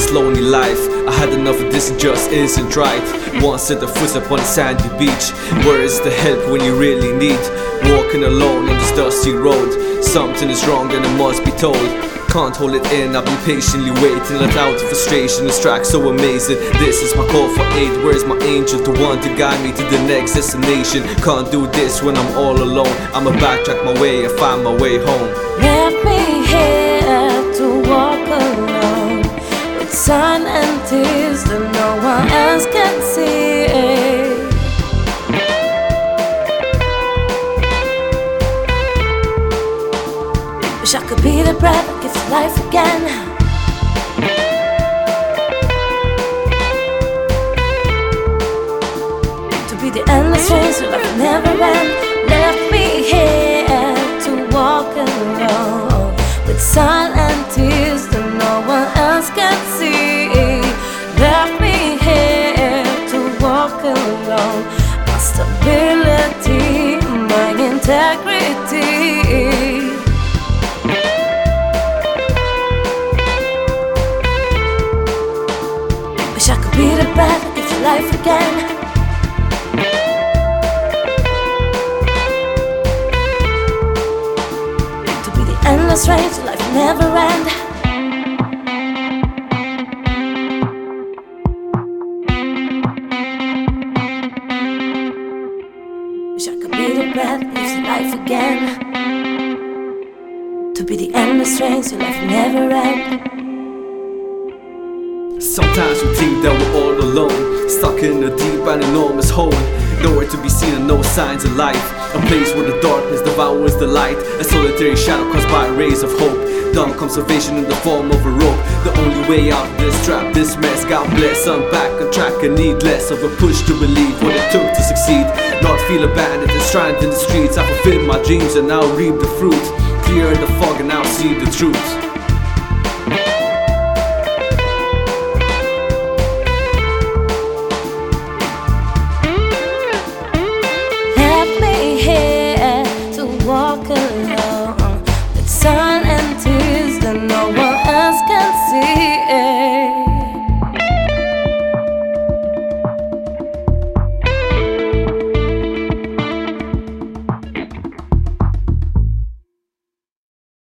this lonely life. I had enough of this, it just isn't right. One set of foot up on a sandy beach. Where is the help when you really need? Walking alone on this dusty road. Something is wrong and it must be told. Can't hold it in, I've been patiently waiting. Let out of frustration, this track so amazing. This is my call for aid, where's my angel? The one to guide me to the next destination. Can't do this when I'm all alone. I'ma backtrack my way and find my way home. Left me here to walk alone, with sun and tears that no one else can see. Wish I could be the breath that gives life again. To be the endless rain so life will never end. Left me here to walk alone, with sun and tears that no one else can see. Left me here to walk alone. My stability, my integrity. Wish I could be the breath that gives you life again. To be the endless rain so life will never end. Wish I could be the breath that gives you life again. To be the endless rain so life will never end. Sometimes we think that we're all alone, stuck in a deep and enormous hole. Nowhere to be seen and no signs of life. A place where the darkness devours the light. A solitary shadow caused by rays of hope. Dumb conservation in the form of a rope. The only way out of this trap, this mess. God bless, I'm back on track and need less of a push to believe what it took to succeed. Not feel abandoned and stranded in the streets. I fulfilled my dreams and now reap the fruit. Clear the fog and now see the truth.